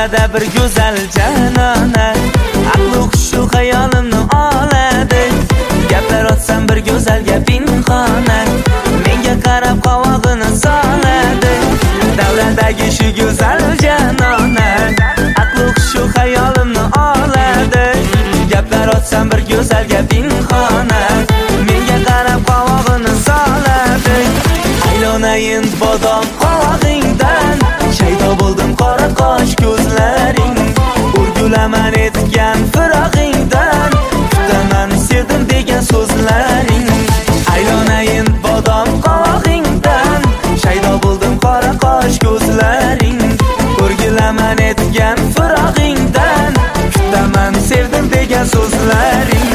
davlada bir go'zal janona, aqli hushu xayolimni oladi. Gaplar otsam bir go'zalga pinhona, menga qarab qovog'ini soladi. Davladagi shu go'zal janona, aqli hushu xayolimni oladi. Gaplar otsam bir go'zalga pinhona, menga qarab qovog'ini soladi. Aylonayin bodom qovog'ingdan, shaydo bo'ldim qora qosh ko'zlaring. Urgulaman etgan firog'ingdan, kutaman sevdim degan so'zlaring. Aylonayin bodom qovog'ingdan, shaydo bo'ldim qora qosh ko'zlaring. Urgulaman etgan firog'ingdan, kutaman sevdim degan so'zlaring.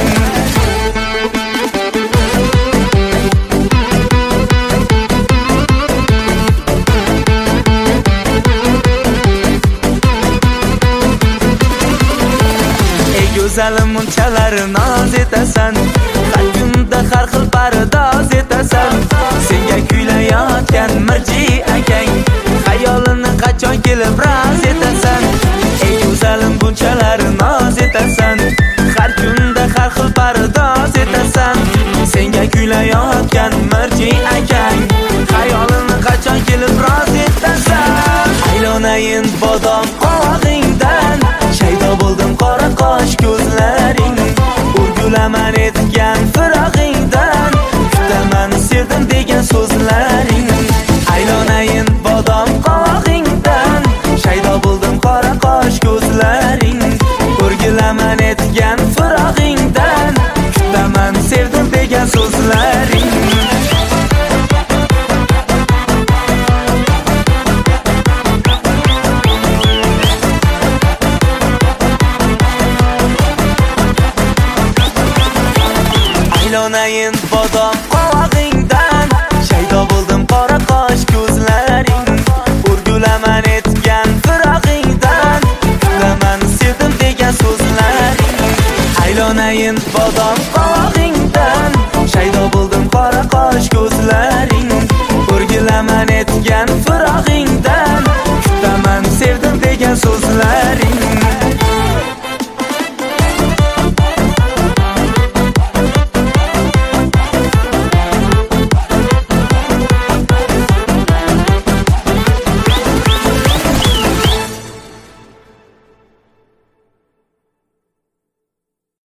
Go'zalim unchalar noz etasan, har kunda har xil pardoz etasan. Senga kuylayotgan mirji akang, xayolini qachon kelib roz etasan. Ey go'zalim bunchalar noz etasan, har kunda har xil pardoz etasan. Senga kuylayotgan mirji akang, xayolini qachon kelib roz etasan. Aylonayin bodom qovog'ingdan, shaydo bo'ldim qora qosh ko'zlaring. Urgulaman etgan firog'ingdan, kutaman sevdim degan so'zlaring. Aylonayin bodom qovog'ingdan, shaydo bo'ldim qora qosh ko'zlaring. Urgulaman etgan firog'ingdan, kutaman sevdim degan so'zlaring. Aylonayin bodom qovog'ingdan, shaydo bo'ldim qora qosh ko'zlaring. Urgulaman etgan firog'ingdan, kutaman sevdim degan so'zlaring. Aylonayin bodom qovog'ingdan, shaydo bo'ldim qora qosh ko'zlaring. Urgulaman etgan firog'ingdan, kutaman sevdim degan so'zlaring.